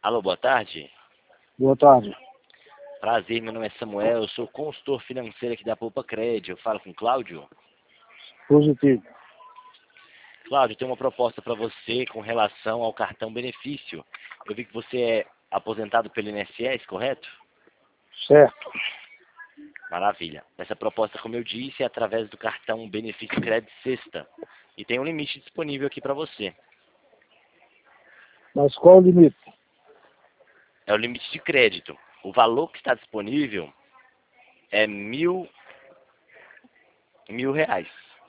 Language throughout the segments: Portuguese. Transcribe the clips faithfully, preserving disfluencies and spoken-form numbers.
Alô, boa tarde. Boa tarde. Prazer, meu nome é Samuel, eu sou consultor financeiro aqui da Poupa Crédito. Eu falo com o Cláudio. Positivo. Cláudio, tem uma proposta para você com relação ao cartão benefício. Eu vi que você é aposentado pelo I N S S, correto? Certo. Maravilha. Essa proposta, como eu disse, é através do cartão Benefício Crédito Sexta. E tem um limite disponível aqui para você. Mas qual o limite? É o limite de crédito. O valor que está disponível é mil, mil reais.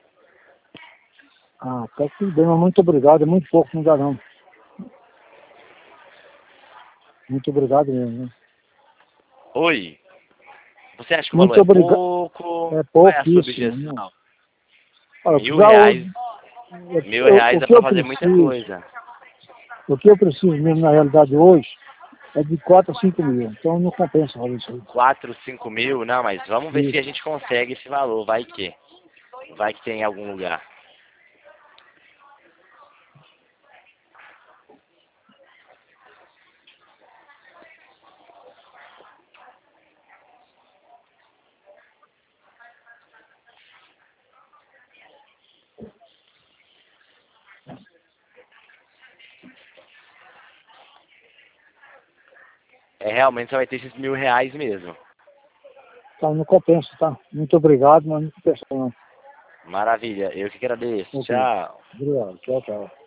Ah, tá tudo bem, mas muito obrigado. É muito pouco, não dá não. Muito obrigado mesmo. Né? Oi. Você acha que o valor Muito é obrigado. pouco? É Qual é a sua pouquíssimo. Né? objeção? Olha, Mil já reais. o, Mil eu, reais o é que para eu fazer muita preciso, coisa. o que eu preciso mesmo na realidade hoje é de quatro a cinco mil. Então não compensa fazer isso aí. Quatro, cinco mil? Não, mas vamos ver se a Isso. gente consegue esse valor. Vai que. Vai que tem em algum lugar. É, realmente só vai ter esses mil reais mesmo. Tá, não compensa, tá? Muito obrigado, mas não compensa não. Maravilha. Eu que agradeço. Ok. Tchau. Obrigado. Tchau, tchau.